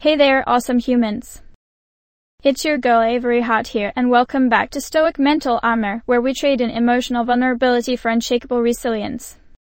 Hey there, awesome humans. It's your girl Avery Hot here, and welcome back to Stoic Mental Armor, where we trade in emotional vulnerability for unshakable resilience.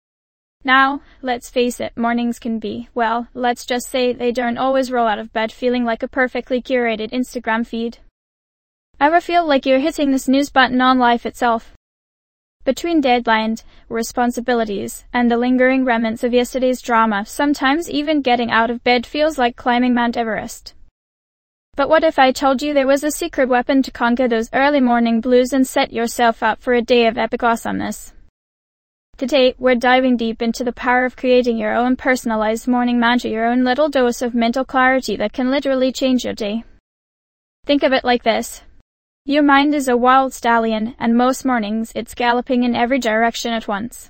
Now, let's face it, mornings can be, well, let's just say they don't always roll out of bed feeling like a perfectly curated Instagram feed. Ever feel like you're hitting the snooze button on life itself? Between deadlines, responsibilities, and the lingering remnants of yesterday's drama, sometimes even getting out of bed feels like climbing Mount Everest. But what if I told you there was a secret weapon to conquer those early morning blues and set yourself up for a day of epic awesomeness? Today, we're diving deep into the power of creating your own personalized morning mantra, your own little dose of mental clarity that can literally change your day. Think of it like this. Your mind is a wild stallion, and most mornings it's galloping in every direction at once.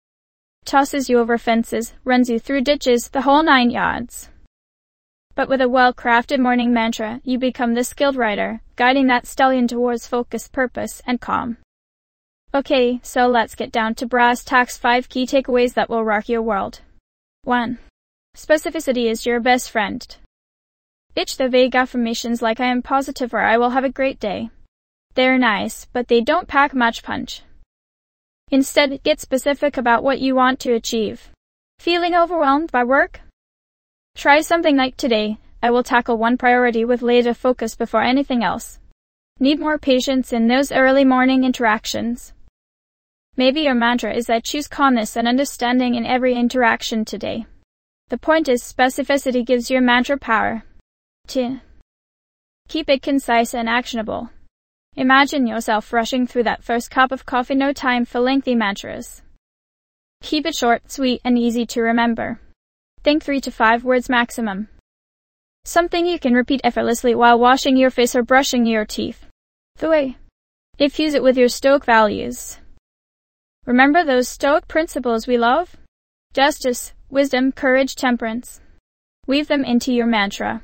Tosses you over fences, runs you through ditches, the whole 9 yards. But with a well-crafted morning mantra, you become the skilled rider, guiding that stallion towards focus, purpose, and calm. Okay, so let's get down to brass tacks. 5 key takeaways that will rock your world. 1. Specificity is your best friend. Ditch the vague affirmations like I am positive or I will have a great day. They're nice, but they don't pack much punch. Instead, get specific about what you want to achieve. Feeling overwhelmed by work? Try something like today. I will tackle one priority with laser focus before anything else. Need more patience in those early morning interactions? Maybe your mantra is I choose calmness and understanding in every interaction today. The point is, specificity gives your mantra power. 2. Keep it concise and actionable. Imagine yourself rushing through that first cup of coffee, no time for lengthy mantras. Keep it short, sweet, and easy to remember. Think 3 to 5 words maximum. Something you can repeat effortlessly while washing your face or brushing your teeth. 3. Infuse it with your Stoic values. Remember those Stoic principles we love? Justice, wisdom, courage, temperance. Weave them into your mantra.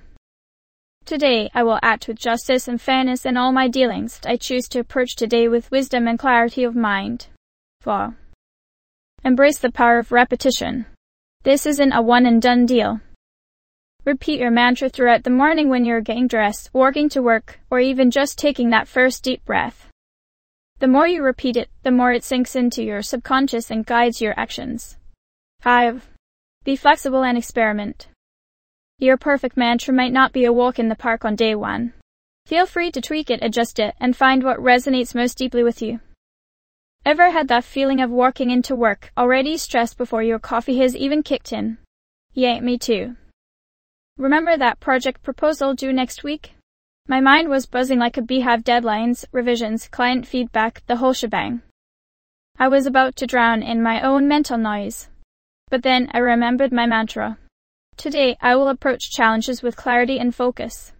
Today, I will act with justice and fairness in all my dealings. I choose to approach today with wisdom and clarity of mind. 4. Embrace the power of repetition. This isn't a one-and-done deal. Repeat your mantra throughout the morning when you're getting dressed, walking to work, or even just taking that first deep breath. The more you repeat it, the more it sinks into your subconscious and guides your actions. 5. Be flexible and experiment. Your perfect mantra might not be a walk in the park on day 1. Feel free to tweak it, adjust it, and find what resonates most deeply with you. Ever had that feeling of walking into work, already stressed before your coffee has even kicked in? Yeah, me too. Remember that project proposal due next week? My mind was buzzing like a beehive. Deadlines, revisions, client feedback, the whole shebang. I was about to drown in my own mental noise. But then I remembered my mantra. Today, I will approach challenges with clarity and focus.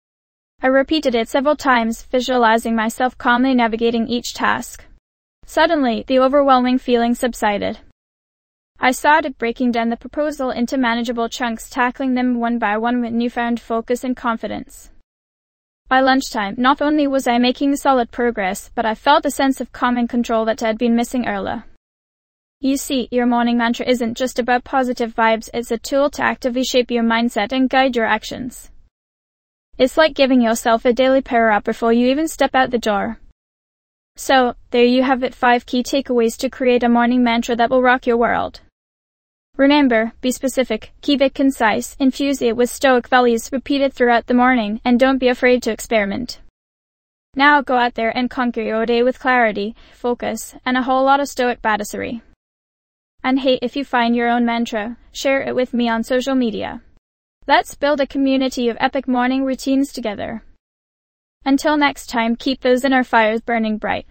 I repeated it several times, visualizing myself calmly navigating each task. Suddenly, the overwhelming feeling subsided. I started breaking down the proposal into manageable chunks, tackling them one by one with newfound focus and confidence. By lunchtime, not only was I making solid progress, but I felt a sense of calm and control that had been missing earlier. You see, your morning mantra isn't just about positive vibes, it's a tool to actively shape your mindset and guide your actions. It's like giving yourself a daily power-up before you even step out the door. So, there you have it, 5 key takeaways to create a morning mantra that will rock your world. Remember, be specific, keep it concise, infuse it with Stoic values, repeat it throughout the morning, and don't be afraid to experiment. Now go out there and conquer your day with clarity, focus, and a whole lot of Stoic badassery. And hey, if you find your own mantra, share it with me on social media. Let's build a community of epic morning routines together. Until next time, keep those inner fires burning bright.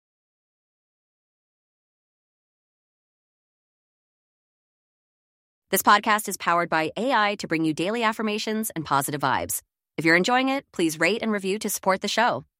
This podcast is powered by AI to bring you daily affirmations and positive vibes. If you're enjoying it, please rate and review to support the show.